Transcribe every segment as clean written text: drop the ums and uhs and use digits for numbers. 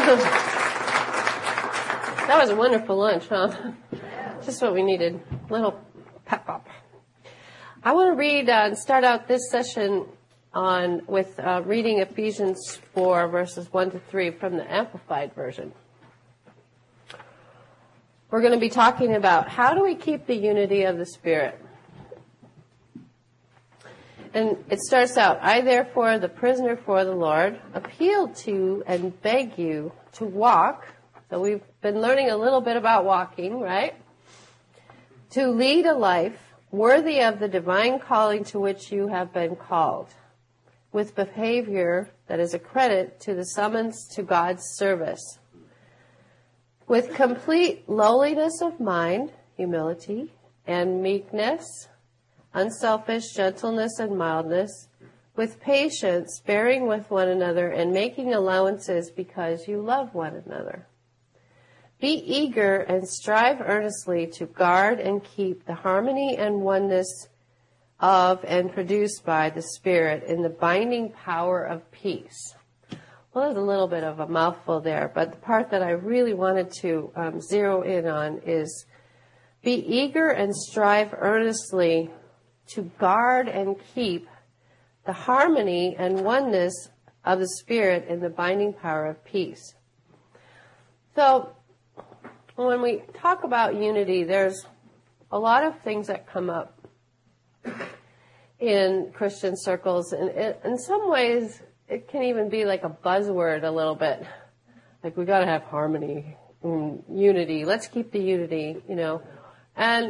That was a wonderful lunch, huh? Just what we needed. Little pep up. I want to read and start out this session with reading Ephesians 4, verses 1 to 3 from the Amplified Version. We're going to be talking about how do we keep the unity of the Spirit. And it starts out, I therefore, the prisoner for the Lord, appeal to and beg you to walk. So we've been learning a little bit about walking, right? To lead a life worthy of the divine calling to which you have been called, with behavior that is a credit to the summons to God's service, with complete lowliness of mind, humility, and meekness, unselfish gentleness and mildness, with patience, bearing with one another, and making allowances because you love one another. Be eager and strive earnestly to guard and keep the harmony and oneness of and produced by the Spirit in the binding power of peace. Well, there's a little bit of a mouthful there, but the part that I really wanted to zero in on is be eager and strive earnestly to guard and keep the harmony and oneness of the Spirit in the binding power of peace. So, when we talk about unity, there's a lot of things that come up in Christian circles, and in some ways it can even be like a buzzword a little bit. Like, we got to have harmony, unity, let's keep the unity, you know. And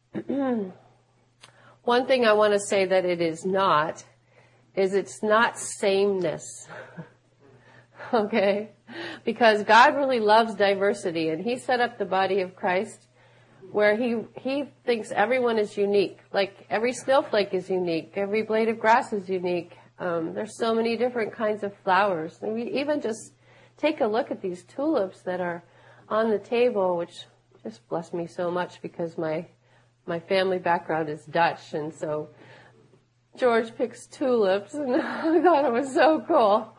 one thing I want to say that it is not, is it's not sameness. Okay? Because God really loves diversity, and He set up the body of Christ where He thinks everyone is unique. Like, every snowflake is unique, every blade of grass is unique. There's so many different kinds of flowers. And we even just take a look at these tulips that are on the table, which just bless me so much because my family background is Dutch, and so George picks tulips, and I thought it was so cool.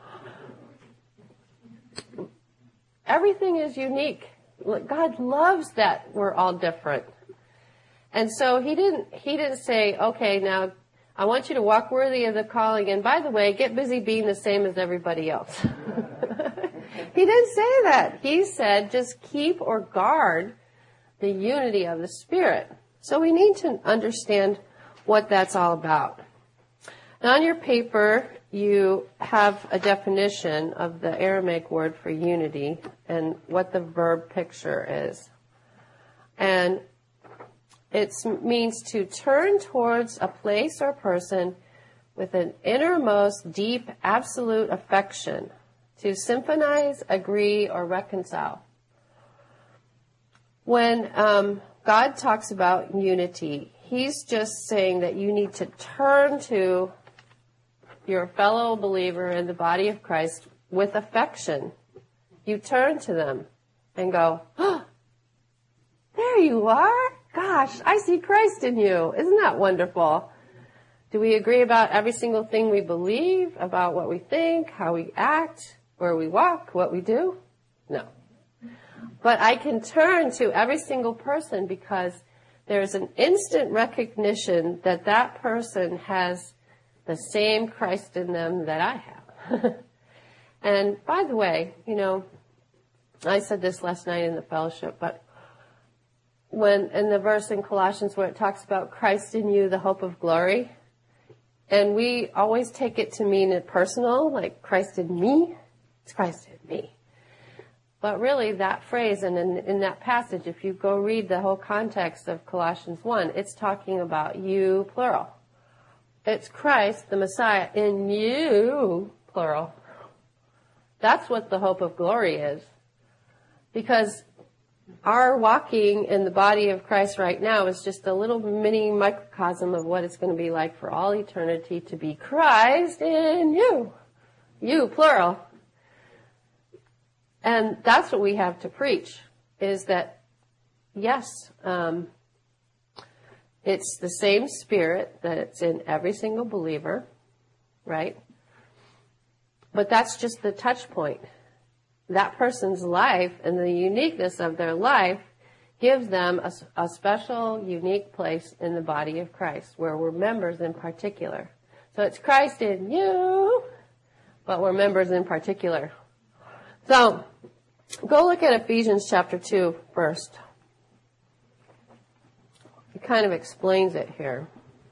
Everything is unique. God loves that we're all different. And so he didn't say, okay, now I want you to walk worthy of the calling, and by the way, get busy being the same as everybody else. He didn't say that. He said, just keep or guard the unity of the Spirit. So we need to understand what that's all about. Now, on your paper, you have a definition of the Aramaic word for unity and what the verb picture is. And it means to turn towards a place or person with an innermost, deep, absolute affection, to symphonize, agree, or reconcile. When God talks about unity, He's just saying that you need to turn to your fellow believer in the body of Christ with affection. You turn to them and go, oh, there you are. Gosh, I see Christ in you. Isn't that wonderful? Do we agree about every single thing we believe, about what we think, how we act, where we walk, what we do? No. But I can turn to every single person because there's an instant recognition that that person has the same Christ in them that I have. And by the way, you know, I said this last night in the fellowship, but when in the verse in Colossians where it talks about Christ in you, the hope of glory, and we always take it to mean it personal, like Christ in me, it's Christ in me. But really that phrase, and in that passage, if you go read the whole context of Colossians 1, it's talking about you, plural. It's Christ, the Messiah, in you, plural. That's what the hope of glory is. Because our walking in the body of Christ right now is just a little mini microcosm of what it's going to be like for all eternity to be Christ in you. You, plural. And that's what we have to preach, is that, yes, it's the same Spirit that's in every single believer, right? But that's just the touch point. that person's life and the uniqueness of their life gives them a special, unique place in the body of Christ, where we're members in particular. So it's Christ in you, but we're members in particular. So, go look at Ephesians chapter 2 first. It kind of explains it here.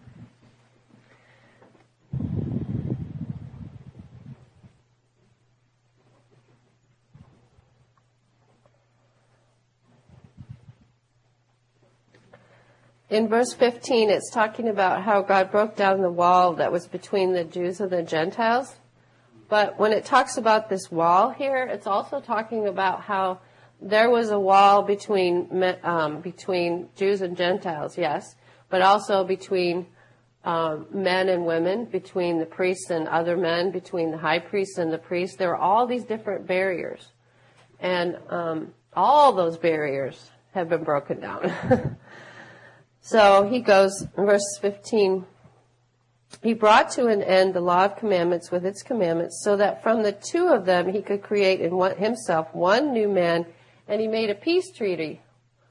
In verse 15, it's talking about how God broke down the wall that was between the Jews and the Gentiles. But when it talks about this wall here, it's also talking about how there was a wall between Jews and Gentiles, yes, but also between men and women, between the priests and other men, between the high priest and the priest. There were all these different barriers. And all those barriers have been broken down. So he goes, in verse 15, he brought to an end the law of commandments with its commandments, so that from the two of them he could create in himself one new man, and he made a peace treaty.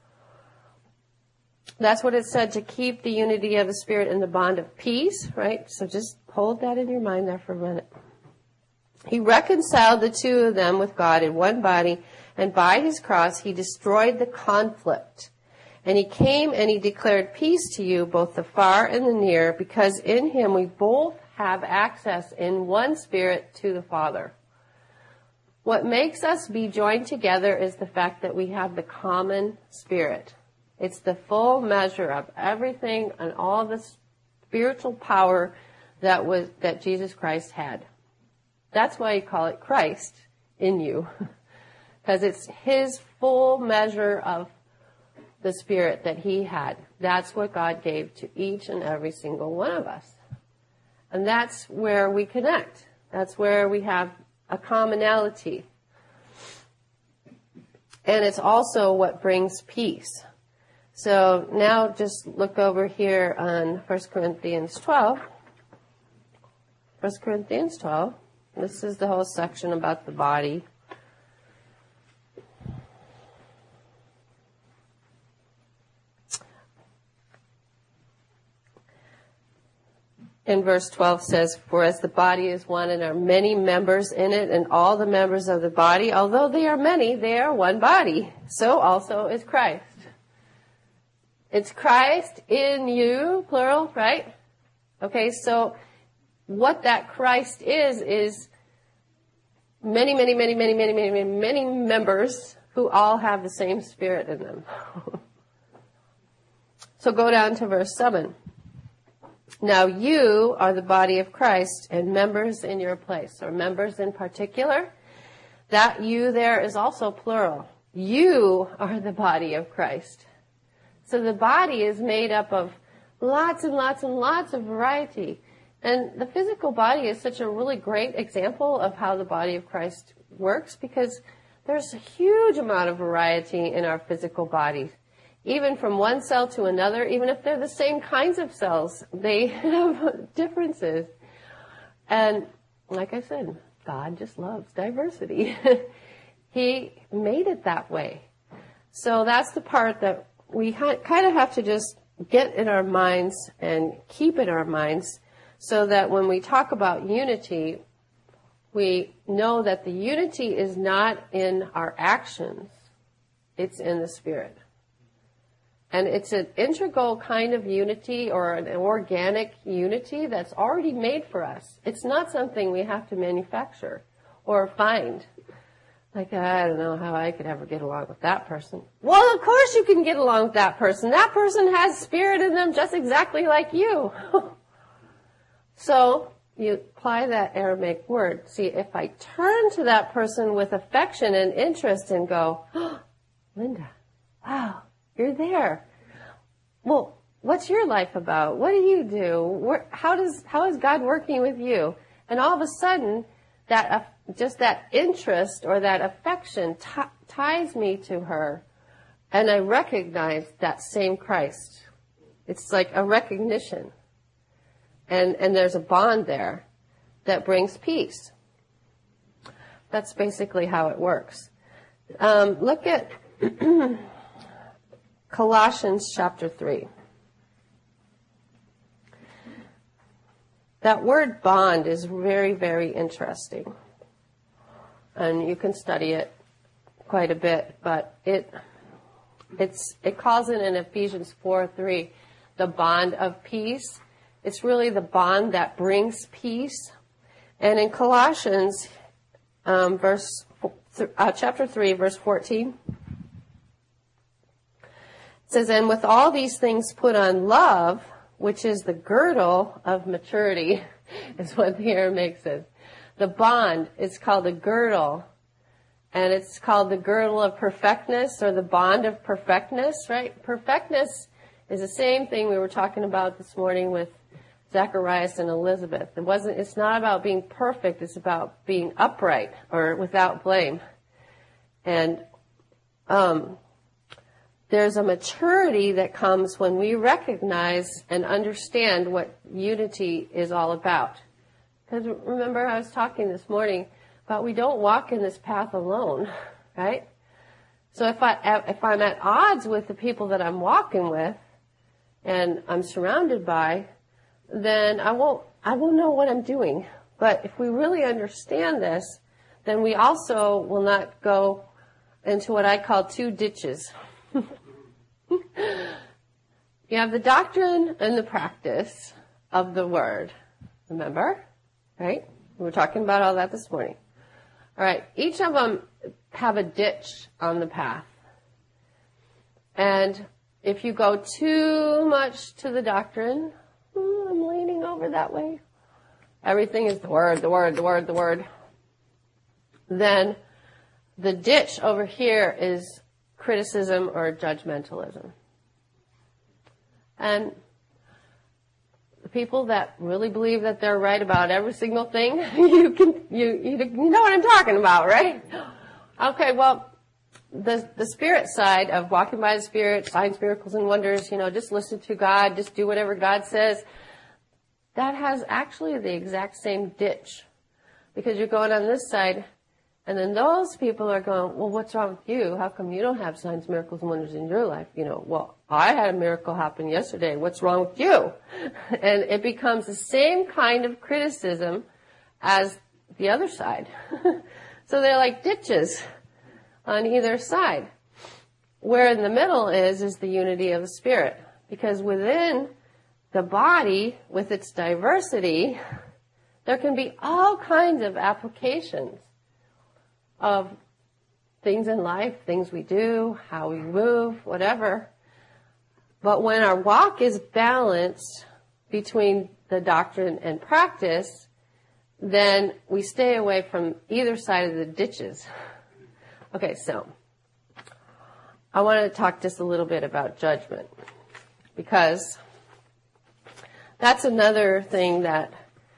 That's what it said, to keep the unity of the Spirit in the bond of peace, right? So just hold that in your mind there for a minute. He reconciled the two of them with God in one body, and by his cross he destroyed the conflict. And he came and he declared peace to you, both the far and the near, because in him we both have access in one Spirit to the Father. What makes us be joined together is the fact that we have the common Spirit. It's the full measure of everything and all the spiritual power that Jesus Christ had. That's why you call it Christ in you, because it's his full measure of the Spirit that he had. That's what God gave to each and every single one of us. And that's where we connect. That's where we have a commonality. And it's also what brings peace. So now just look over here on 1 Corinthians 12. 1 Corinthians 12. This is the whole section about the body. In verse 12 says, for as the body is one and are many members in it, and all the members of the body, although they are many, they are one body. So also is Christ. It's Christ in you, plural, right? Okay, so what that Christ is many, many, many, many, many, many, many, many members who all have the same Spirit in them. So go down to verse 7. Now you are the body of Christ and members in your place, or members in particular. That you there is also plural. You are the body of Christ. So the body is made up of lots and lots and lots of variety. And the physical body is such a really great example of how the body of Christ works, because there's a huge amount of variety in our physical bodies. Even from one cell to another, even if they're the same kinds of cells, they have differences. And like I said, God just loves diversity. He made it that way. So that's the part that we kind of have to just get in our minds and keep in our minds, so that when we talk about unity, we know that the unity is not in our actions, it's in the Spirit. And it's an integral kind of unity, or an organic unity that's already made for us. It's not something we have to manufacture or find. Like, I don't know how I could ever get along with that person. Well, of course you can get along with that person. That person has Spirit in them just exactly like you. So you apply that Aramaic word. See, if I turn to that person with affection and interest and go, oh, Linda, wow, you're there. Well, what's your life about? What do you do? How is God working with you? And all of a sudden, just that interest or that affection ties me to her, and I recognize that same Christ. It's like a recognition. And there's a bond there that brings peace. That's basically how it works. Look at Colossians chapter 3. That word bond is very, very interesting. And you can study it quite a bit, but it calls it in Ephesians 4:3 the bond of peace. It's really the bond that brings peace. And in Colossians chapter 3, verse 14, it says, "And with all these things put on love, which is the girdle of maturity," is what the Aramaic says. The bond is called a girdle, and it's called the girdle of perfectness, or the bond of perfectness, right? Perfectness is the same thing we were talking about this morning with Zacharias and Elizabeth. It's not about being perfect, it's about being upright or without blame. And there's a maturity that comes when we recognize and understand what unity is all about. Because remember, I was talking this morning about we don't walk in this path alone, right? So if I'm at odds with the people that I'm walking with and I'm surrounded by, then I won't know what I'm doing. But if we really understand this, then we also will not go into what I call two ditches. You have the doctrine and the practice of the word. Remember? Right? We were talking about all that this morning. All right. Each of them have a ditch on the path. And if you go too much to the doctrine, I'm leaning over that way. Everything is the word, the word, the word, the word. Then the ditch over here is criticism or judgmentalism. And the people that really believe that they're right about every single thing, you know what I'm talking about, right? Okay, well, the spirit side of walking by the Spirit, signs, miracles, and wonders, just listen to God, just do whatever God says, that has actually the exact same ditch. Because you're going on this side, and then those people are going, well, what's wrong with you? How come you don't have signs, miracles, and wonders in your life? Well, I had a miracle happen yesterday. What's wrong with you? And it becomes the same kind of criticism as the other side. So they're like ditches on either side. Where in the middle is the unity of the Spirit. Because within the body, with its diversity, there can be all kinds of applications of things in life, things we do, how we move, whatever. But when our walk is balanced between the doctrine and practice, then we stay away from either side of the ditches. Okay, so I want to talk just a little bit about judgment, because that's another thing that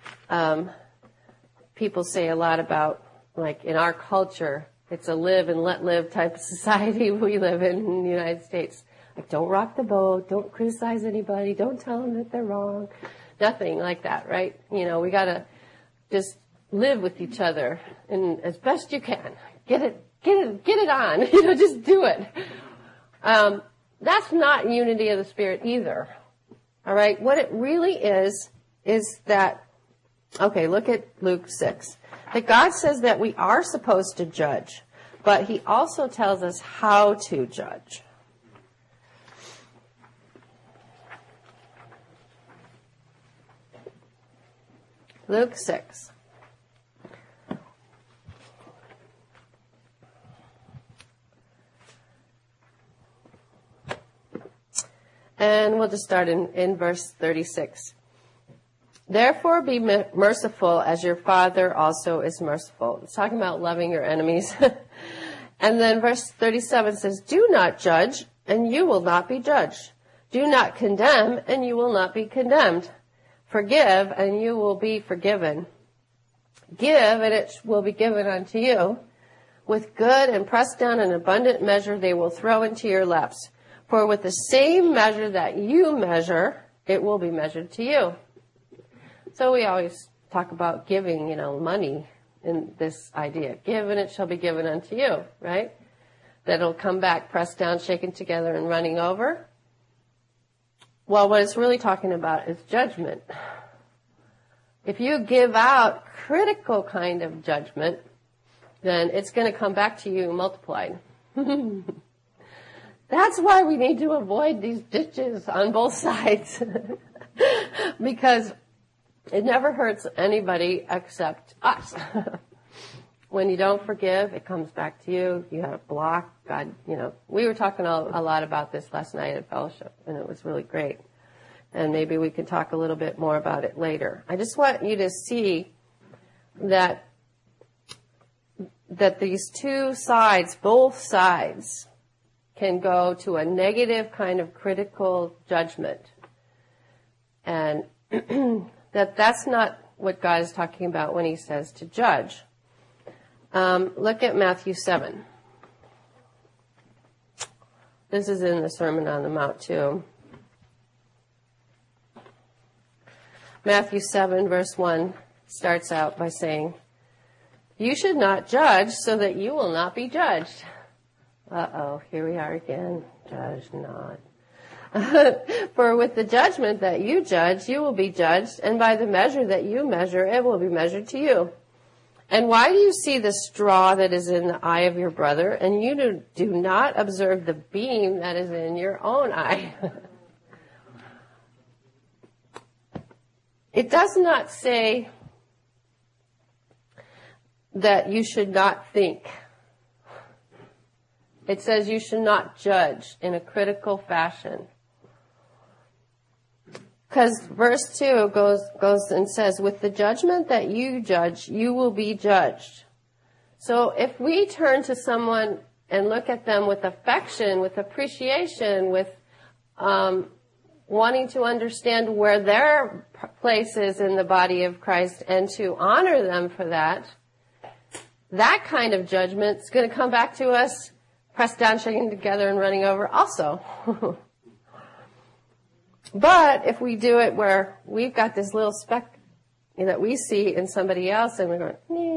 people say a lot about. Like in our culture, it's a live and let live type of society we live in the United States. Like, don't rock the boat, don't criticize anybody, don't tell them that they're wrong. Nothing like that, right? We gotta just live with each other and as best you can. Get it on. Just do it. That's not unity of the Spirit either. All right? What it really is that, okay, look at Luke 6. That God says that we are supposed to judge, but he also tells us how to judge. Luke 6. And we'll just start in verse 36. Therefore be merciful as your Father also is merciful. It's talking about loving your enemies. And then verse 37 says, do not judge, and you will not be judged. Do not condemn, and you will not be condemned. Forgive, and you will be forgiven. Give, and it will be given unto you. With good and pressed down and abundant measure they will throw into your laps. For with the same measure that you measure, it will be measured to you. So we always talk about giving, money. in this idea. Give and it shall be given unto you, right? That it'll come back pressed down, shaken together, and running over. Well, what it's really talking about is judgment. If you give out critical kind of judgment, then it's going to come back to you multiplied. That's why we need to avoid these ditches on both sides. Because it never hurts anybody except us. When you don't forgive, it comes back to you. You have a block. God, we were talking a lot about this last night at fellowship, and it was really great. And maybe we can talk a little bit more about it later. I just want you to see that these two sides, both sides, can go to a negative kind of critical judgment. And that's not what God is talking about when he says to judge. Look at Matthew 7. This is in the Sermon on the Mount too. Matthew 7 verse 1 starts out by saying, "You should not judge so that you will not be judged." Uh-oh, here we are again. Judge not. "For with the judgment that you judge, you will be judged, and by the measure that you measure, it will be measured to you. And why do you see the straw that is in the eye of your brother, and you do not observe the beam that is in your own eye?" It does not say that you should not think. It says you should not judge in a critical fashion. Because verse 2 goes and says, "With the judgment that you judge, you will be judged." So if we turn to someone and look at them with affection, with appreciation, with wanting to understand where their place is in the body of Christ and to honor them for that, that kind of judgment is going to come back to us, pressed down, shaken together, and running over also. But if we do it where we've got this little speck that we see in somebody else and we're going,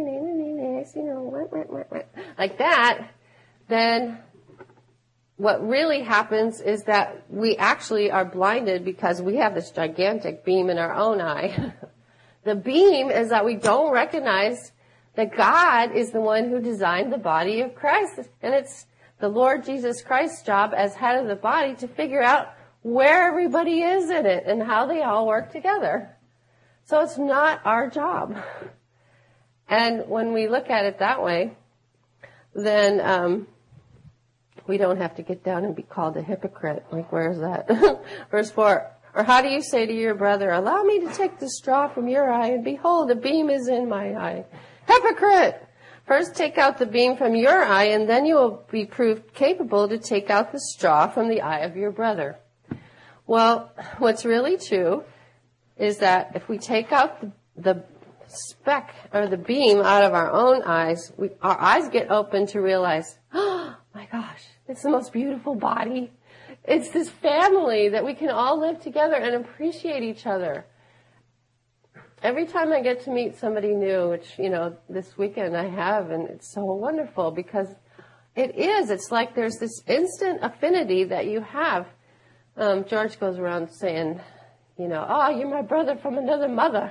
like that, then what really happens is that we actually are blinded because we have this gigantic beam in our own eye. The beam is that we don't recognize that God is the one who designed the body of Christ. And it's the Lord Jesus Christ's job as head of the body to figure out where everybody is in it and how they all work together. So it's not our job. And when we look at it that way, then we don't have to get down and be called a hypocrite. Like, where's that? Verse 4. "Or how do you say to your brother, 'Allow me to take the straw from your eye, and behold, a beam is in my eye'? Hypocrite! First take out the beam from your eye, and then you will be proved capable to take out the straw from the eye of your brother." Well, what's really true is that if we take out the speck or the beam out of our own eyes, our eyes get open to realize, oh my gosh, it's the most beautiful body. It's this family that we can all live together and appreciate each other. Every time I get to meet somebody new, which, this weekend I have, and it's so wonderful because it's like there's this instant affinity that you have. George goes around saying, "Oh, you're my brother from another mother."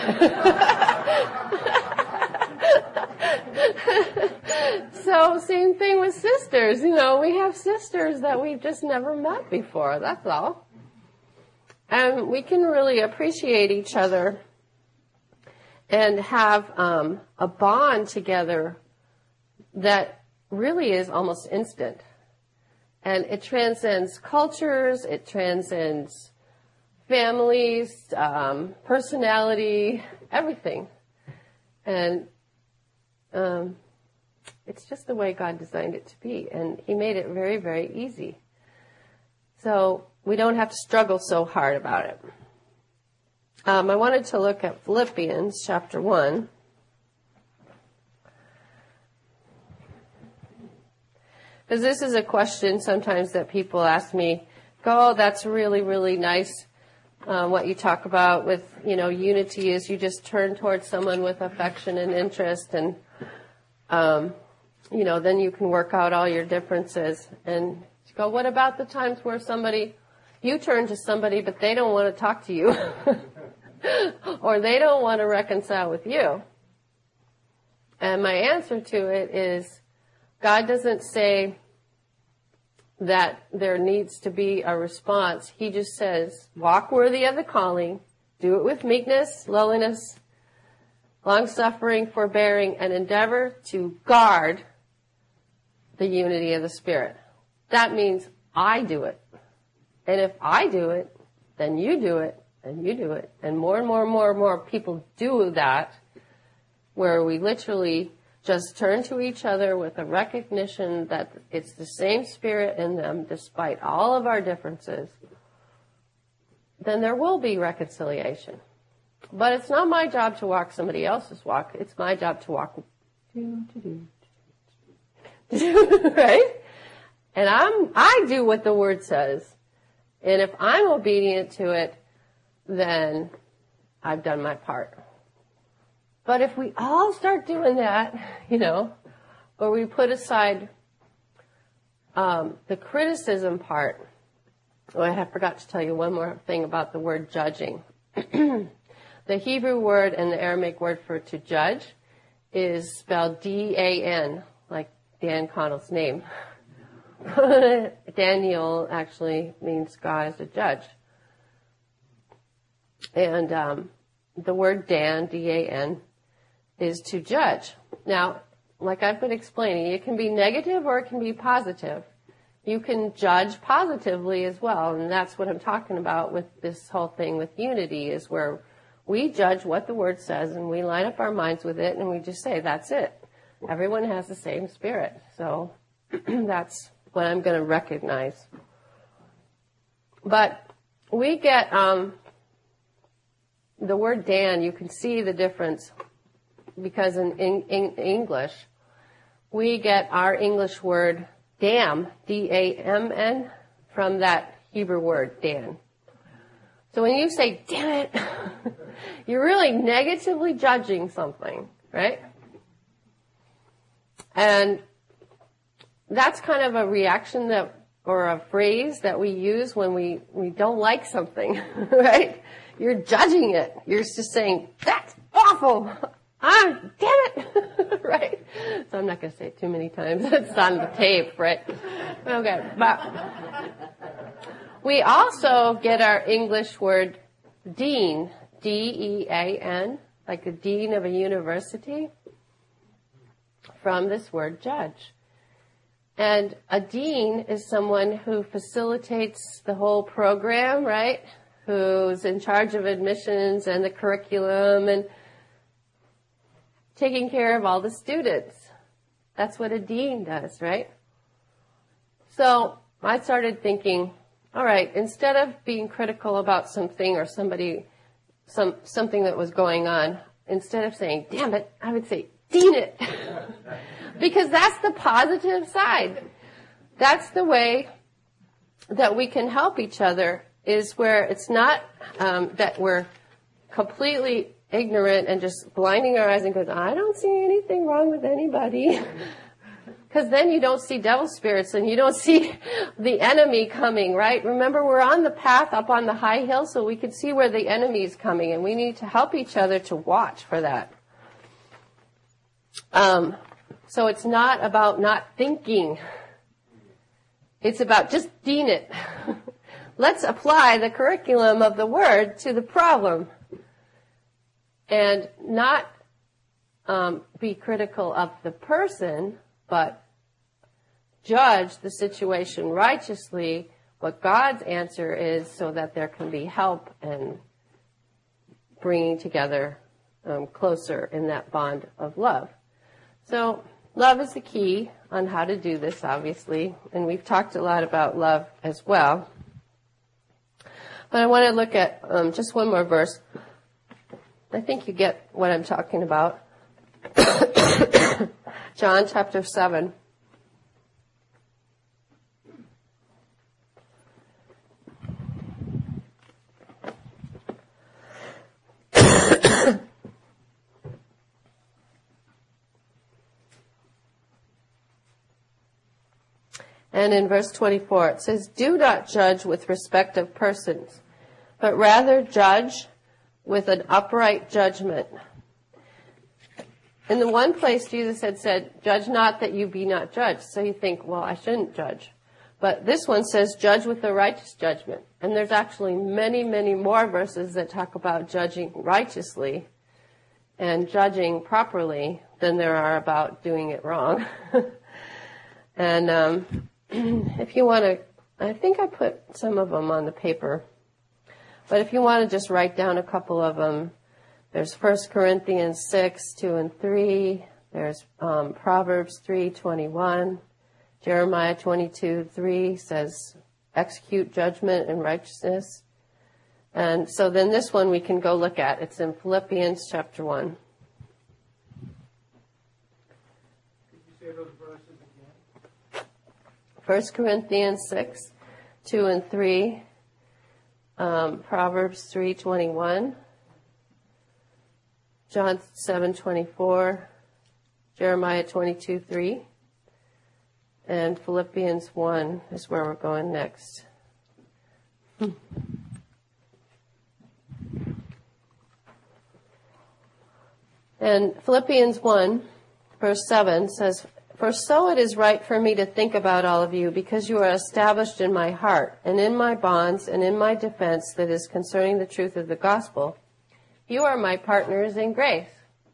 So same thing with sisters. We have sisters that we've just never met before. That's all. And we can really appreciate each other and have a bond together that really is almost instant. And it transcends cultures, it transcends families, personality, everything. And it's just the way God designed it to be. And he made it very, very easy. So we don't have to struggle so hard about it. I wanted to look at Philippians chapter 1. Because this is a question sometimes that people ask me, "Oh, that's really, really nice. what you talk about with, unity is you just turn towards someone with affection and interest, and, then you can work out all your differences. And you go, what about the times where you turn to somebody, but they don't want to talk to you, or they don't want to reconcile with you? And my answer to it is, God doesn't say that there needs to be a response. He just says, walk worthy of the calling, do it with meekness, lowliness, long-suffering, forbearing, and endeavor to guard the unity of the Spirit. That means I do it. And if I do it, then you do it, and you do it. And more and more and more and more people do that, where we literally just turn to each other with a recognition that it's the same Spirit in them, despite all of our differences, then there will be reconciliation. But it's not my job to walk somebody else's walk. It's my job to walk, right? And I do what the Word says. And if I'm obedient to it, then I've done my part. But if we all start doing that, or we put aside the criticism part. Oh, I forgot to tell you one more thing about the word judging. The Hebrew word and the Aramaic word for to judge is spelled D-A-N, like Dan Connell's name. Daniel actually means God is a judge. And the word Dan, D-A-N, is to judge. Now, like I've been explaining, it can be negative or it can be positive. You can judge positively as well, and that's what I'm talking about with this whole thing with unity, is where we judge what the Word says and we line up our minds with it and we just say, that's it. Everyone has the same Spirit. So that's what I'm going to recognize. But we get the word Dan, you can see the difference, because in English, we get our English word damn, D-A-M-N, from that Hebrew word, Dan. So when you say, damn it, you're really negatively judging something, right? And that's kind of a reaction or a phrase that we use when we don't like something, right? You're judging it. You're just saying, that's awful. Damn it. Right? So I'm not going to say it too many times. It's on the tape, right? Okay. But we also get our English word dean, D-E-A-N, like a dean of a university, from this word judge. And a dean is someone who facilitates the whole program, right? Who's in charge of admissions and the curriculum and taking care of all the students. That's what a dean does, right? So I started thinking, all right, instead of being critical about something or something that was going on, instead of saying, damn it, I would say, dean it. Because that's the positive side. That's the way that we can help each other, is where it's not that we're completely ignorant and just blinding our eyes and goes, I don't see anything wrong with anybody. Because then you don't see devil spirits and you don't see the enemy coming, right? Remember, we're on the path up on the high hill, so we can see where the enemy is coming, and we need to help each other to watch for that. So it's not about not thinking. It's about just dean it. Let's apply the curriculum of the Word to the problem. And not be critical of the person, but judge the situation righteously, what God's answer is, so that there can be help and bringing together closer in that bond of love. So love is the key on how to do this, obviously, and we've talked a lot about love as well. But I want to look at just one more verse. I think you get what I'm talking about. John chapter 7. And in verse 24, it says, "Do not judge with respect of persons, but rather judge with an upright judgment." In the one place, Jesus had said, "Judge not that you be not judged." So you think, well, I shouldn't judge. But this one says, "Judge with a righteous judgment." And there's actually many, many more verses that talk about judging righteously and judging properly than there are about doing it wrong. And if you want to, I think I put some of them on the paper, but if you want to just write down a couple of them, there's 1 Corinthians 6, 2 and 3, there's Proverbs 3:21, Jeremiah 22:3 says, "Execute judgment and righteousness." And so then this one we can go look at. It's in Philippians chapter 1. Could you say those verses again? 1 Corinthians 6, 2 and 3, Proverbs 3:21, John 7:24, Jeremiah 22:3, and Philippians 1 is where we're going next. And Philippians 1, verse 7 says, "For so it is right for me to think about all of you, because you are established in my heart, and in my bonds, and in my defense that is concerning the truth of the gospel. You are my partners in grace."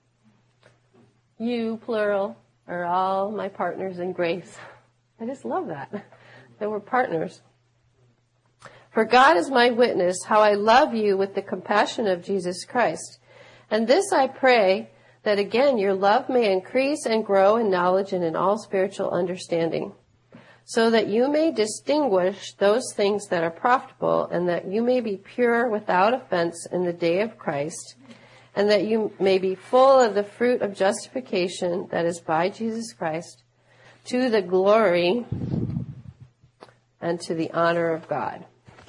You, plural, are all my partners in grace. I just love that. That we're partners. "For God is my witness, how I love you with the compassion of Jesus Christ. And this I pray, that again your love may increase and grow in knowledge and in all spiritual understanding, so that you may distinguish those things that are profitable, and that you may be pure without offense in the day of Christ, and that you may be full of the fruit of justification that is by Jesus Christ, to the glory and to the honor of God."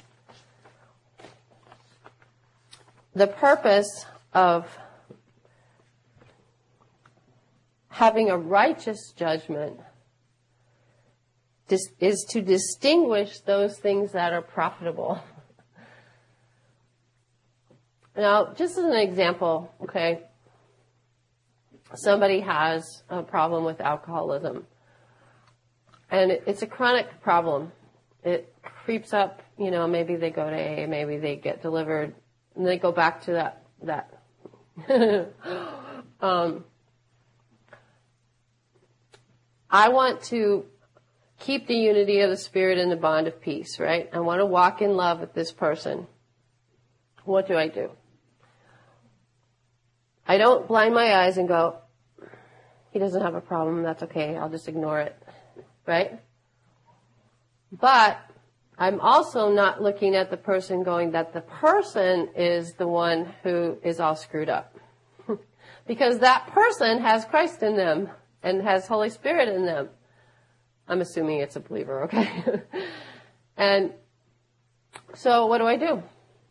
The purpose of having a righteous judgment is to distinguish those things that are profitable. Now, just as an example, okay, somebody has a problem with alcoholism, and it's a chronic problem. It creeps up, maybe they go to AA, maybe they get delivered, and they go back to that. I want to keep the unity of the Spirit and the bond of peace, right? I want to walk in love with this person. What do? I don't blind my eyes and go, he doesn't have a problem, that's okay, I'll just ignore it, right? But I'm also not looking at the person going that the person is the one who is all screwed up. Because that person has Christ in them and has Holy Spirit in them. I'm assuming it's a believer, okay? And so what do?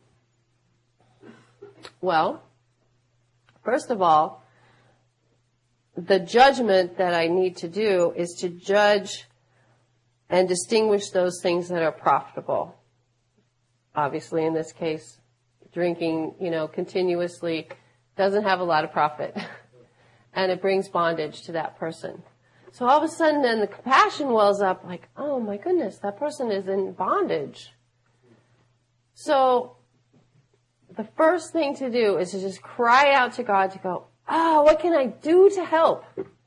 Well, first of all, the judgment that I need to do is to judge and distinguish those things that are profitable. Obviously, in this case, drinking, continuously doesn't have a lot of profit. And it brings bondage to that person. So all of a sudden then the compassion wells up like, oh my goodness, that person is in bondage. So the first thing to do is to just cry out to God to go, what can I do to help?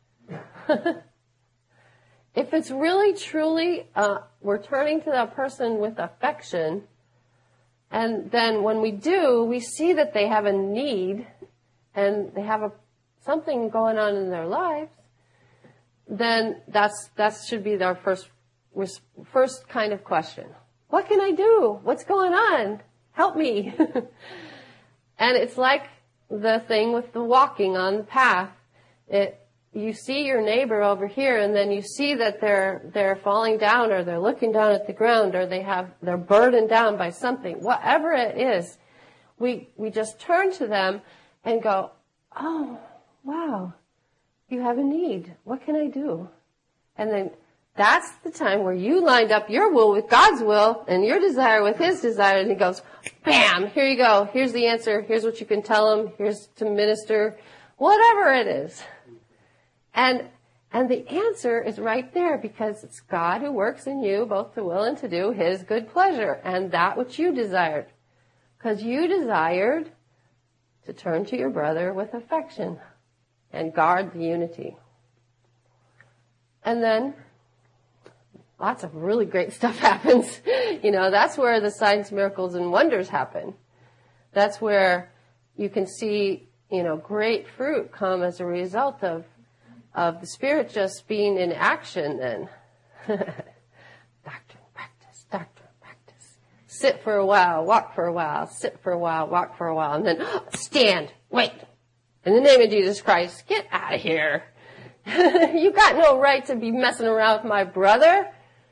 If it's really, truly, we're turning to that person with affection, and then when we do, we see that they have a need, and they have something going on in their lives, then that should be our first kind of question. What can I do? What's going on? Help me. And it's like the thing with the walking on the path. You see your neighbor over here, and then you see that they're falling down, or they're looking down at the ground, or they're burdened down by something. Whatever it is, we just turn to them and go, oh, wow, you have a need. What can I do? And then That's the time where you lined up your will with God's will and your desire with His desire, and He goes, bam, here you go. Here's the answer. Here's what you can tell Him. Here's to minister. Whatever it is. And the answer is right there, because it's God who works in you both to will and to do His good pleasure, and that which you desired. Because you desired to turn to your brother with affection and guard the unity. And then lots of really great stuff happens. That's where the signs, miracles, and wonders happen. That's where you can see, great fruit come as a result of the Spirit just being in action then. Doctrine, practice. Sit for a while, walk for a while, sit for a while, walk for a while, and then stand, wait. In the name of Jesus Christ, get out of here. You got no right to be messing around with my brother.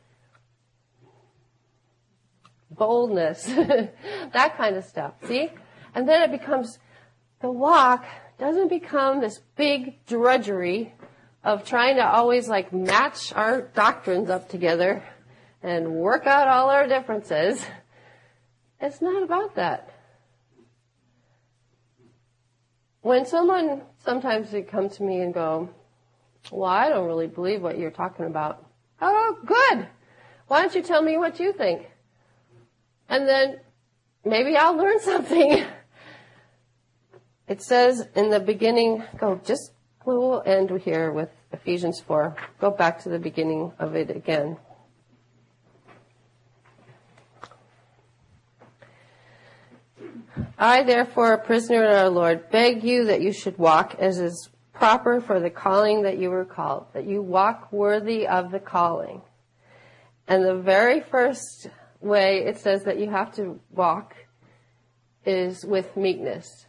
Boldness, that kind of stuff, see? And then it becomes, the walk doesn't become this big drudgery of trying to always match our doctrines up together and work out all our differences. It's not about that. When sometimes they come to me and go, well, I don't really believe what you're talking about. Oh, good. Why don't you tell me what you think? And then maybe I'll learn something. It says in the beginning, we'll end here with Ephesians 4. Go back to the beginning of it again. I, therefore, a prisoner in our Lord, beg you that you should walk as is proper for the calling that you were called, that you walk worthy of the calling. And the very first way it says that you have to walk is with meekness.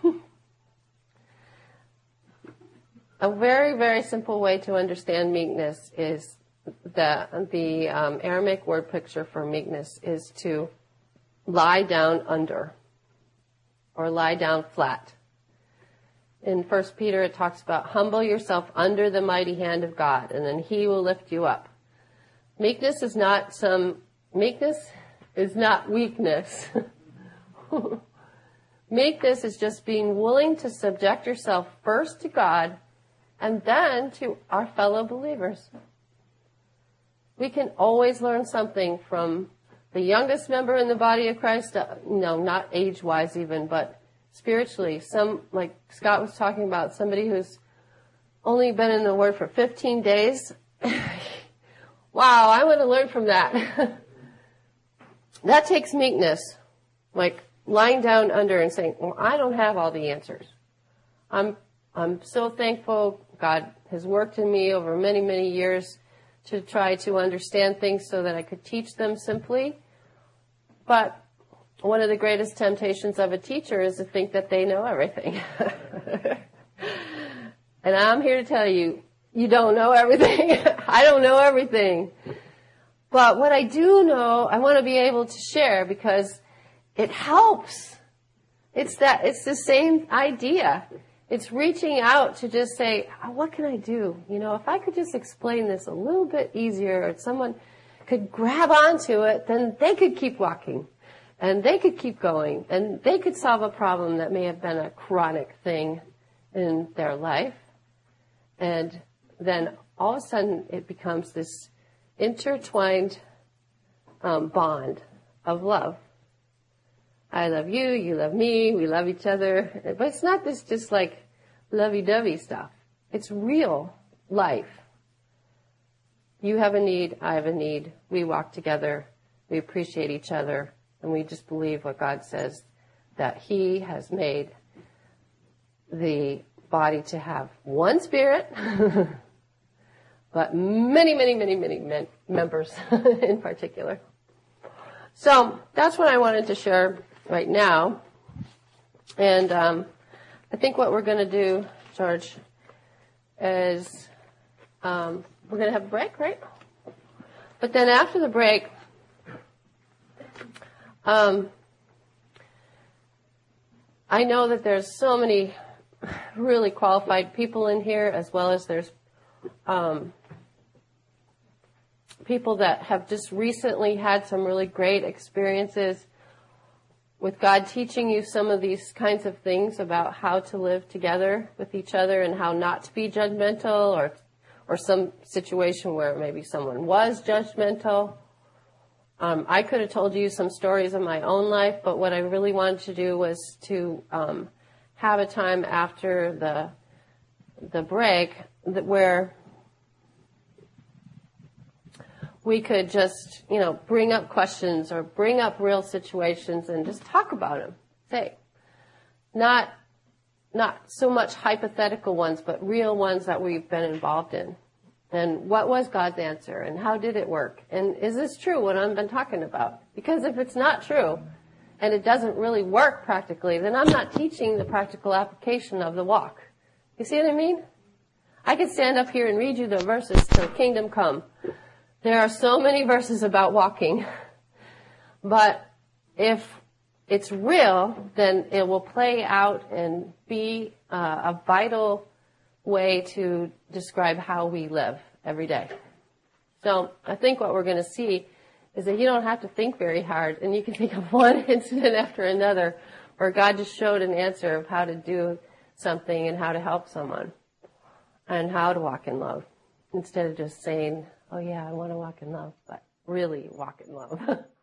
A very, very simple way to understand meekness is the Aramaic word picture for meekness is to lie down under or lie down flat. In 1 Peter it talks about humble yourself under the mighty hand of God, and then He will lift you up. Meekness is not weakness. Meekness is just being willing to subject yourself first to God and then to our fellow believers. We can always learn something from the youngest member in the body of Christ, not age-wise even, but spiritually. Like Scott was talking about, somebody who's only been in the Word for 15 days. Wow, I want to learn from that. That takes meekness, like lying down under and saying, well, I don't have all the answers. I'm so thankful God has worked in me over many, many years to try to understand things so that I could teach them simply. But one of the greatest temptations of a teacher is to think that they know everything. And I'm here to tell you, you don't know everything. I don't know everything. But what I do know, I want to be able to share because it helps. It's the same idea. It's reaching out to just say, what can I do? If I could just explain this a little bit easier, or someone could grab onto it, then they could keep walking. And they could keep going. And they could solve a problem that may have been a chronic thing in their life. And then all of a sudden it becomes this intertwined bond of love. I love you, you love me, we love each other. But it's not this just like lovey-dovey stuff. It's real life. You have a need, I have a need. We walk together, we appreciate each other, and we just believe what God says, that He has made the body to have one spirit, but many, many, many, many members in particular. So that's what I wanted to share right now. And I think what we're going to do, George, is we're going to have a break, right? But then after the break, I know that there's so many really qualified people in here, as well as there's people that have just recently had some really great experiences with God teaching you some of these kinds of things about how to live together with each other and how not to be judgmental, or some situation where maybe someone was judgmental. I could have told you some stories of my own life, but what I really wanted to do was to have a time after the break where we could just, bring up questions or bring up real situations and just talk about them. Say, not so much hypothetical ones, but real ones that we've been involved in. And what was God's answer? And how did it work? And is this true, what I've been talking about? Because if it's not true, and it doesn't really work practically, then I'm not teaching the practical application of the walk. You see what I mean? I could stand up here and read you the verses till kingdom come. There are so many verses about walking. But if it's real, then it will play out and be a vital way to describe how we live every day. So I think what we're going to see is that you don't have to think very hard, and you can think of one incident after another where God just showed an answer of how to do something and how to help someone and how to walk in love, instead of just saying, oh yeah, I want to walk in love, but really walk in love.